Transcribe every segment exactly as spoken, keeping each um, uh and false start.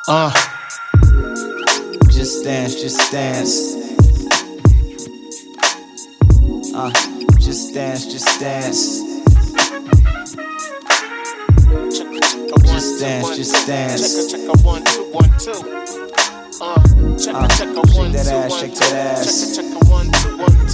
Uh. Just dance, just dance. Uh, just dance, just dance. Just dance, just dance. Check a one, two, one, two. Uh, check Uh, a check a shake one, that two, ass, one, shake two. that ass. Check a check a one, two, one,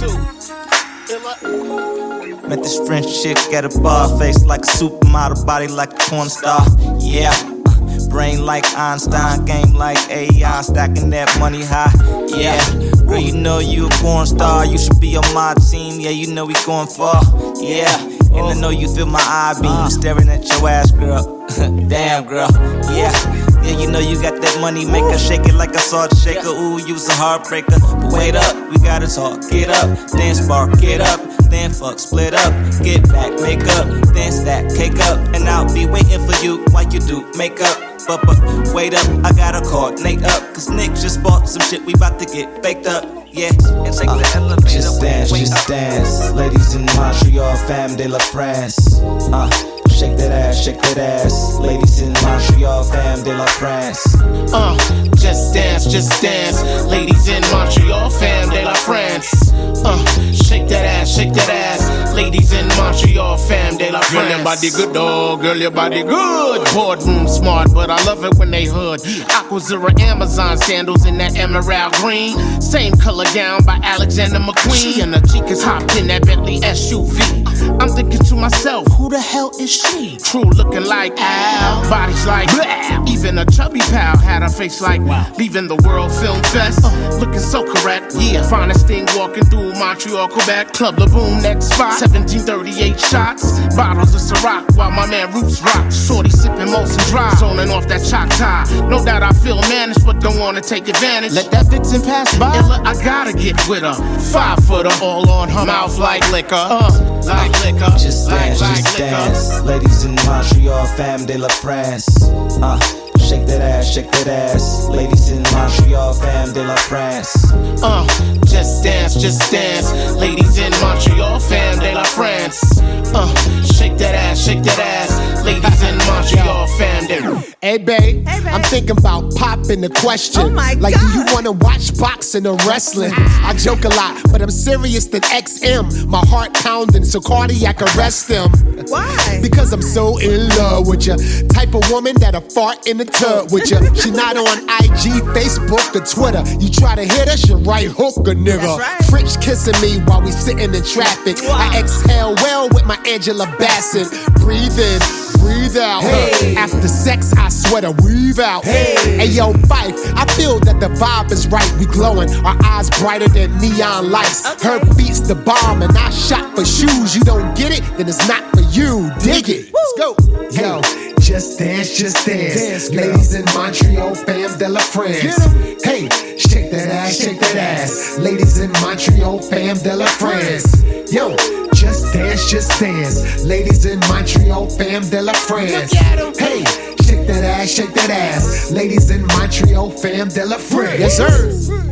two. Met this French chick at a bar, face like a supermodel, body like a porn star. Yeah, uh, brain like Einstein, game like A I, stacking that money high. Yeah, girl, you know you a porn star, you should be on my team. Yeah, you know we going far. Yeah, and I know you feel my eye beam staring at your ass, girl. Damn, girl. Yeah. Yeah, you know you got that money maker, shake it like a salt shaker. Ooh, you's a heartbreaker. But wait up, we gotta talk. Get up, then spark, get up, then fuck, split up, get back, make up, then stack, cake up, and I'll be waiting for you while you do makeup. But, but wait up, I gotta coordinate up, cause Nick just bought some shit, we bout to get baked up. Yeah, and take uh, the elevator. Just dance, just dance. Ladies in Montreal, fam de la France. Uh, shake that ass, shake that ass. Ladies in Montreal, fam de la France. Uh, just dance, just dance. Ladies in Montreal, fam de la France. Uh, shake that ass, shake that ass. Ladies in Montreal, fam de la France. Girl, your body good, dog. Girl, your body good. Boardroom smart, but I love it when they hood. Aquazura Amazon sandals in that emerald green. Same color gown by Alexander McQueen. And the chicas hopped in that Bentley S U V. I'm thinking to myself, who the hell is she? True looking like Al, bodies like blah. Even a chubby pal had a face like wow. Leaving the World Film Fest, uh, looking so correct. Yeah, finest thing walking through Montreal, Quebec. Club La Boom, next spot. seventeen thirty-eight shots, bottles of Ciroc while my man Roots rock. Shorty sipping Molson Dry, zoning off that Choctaw. No doubt I feel managed, but don't wanna take advantage. Let that vixen pass by. Illa, I gotta get with her. Five footer, all on her mouth like liquor. Uh, like liquor. Just dance, like, just like dance. liquor. Ladies in Montreal, fam de la France. Uh, shake that ass, shake that ass. Ladies in Montreal, fam de la France. Uh, just dance, just dance. Ladies in Montreal, fam de la France. Uh, shake that ass, shake that ass. Ladies in Montreal, fam de la France. Hey babe, hey, babe. I'm thinking about popping the question. Oh my like, God. do you wanna watch boxing or wrestling? I joke a lot, but I'm serious than X M. My heart pounding, so cardiac arrest him. Why? Because I'm so in love with ya. Type of woman that'll fart in the tub with ya. She not on I G, Facebook, or Twitter. You try to hit her, she right hook a nigga. That's right. French kissing me while we sitting in traffic. Wow. I exhale well with my Angela Bassett. Breathe in, breathe out. Hey. After sex, I sweat a weave out. Hey. Hey yo, Fife, I feel that the vibe is right. We glowing, our eyes brighter than neon lights. Okay. Her beats the bomb, and I shot for shoes. You don't get it, then it's not for you. Dig it. Woo. Let's go. Yo, just dance, just dance. Dance, Ladies in Montreal, fam de la France. Hey, shake that ass, shake that ass. Ladies in Montreal, fam de la France. Yo, just dance, just dance. Ladies in Montreal, fam de la France. Hey, shake that ass, shake that ass. Ladies in Montreal, fam de la France. Yes, sir.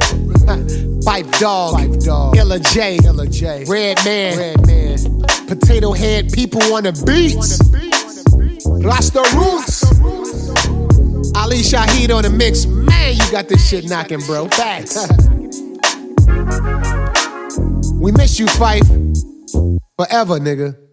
Pipe Dog, Pipe Dog. Illa J, Illa J. Red Man, Red Man. Potato Head, people on the beats. Rasta Roots. Ali Shaheed on the mix. Man, you got this shit knocking, bro. Facts. We miss you, Fife. Forever, nigga.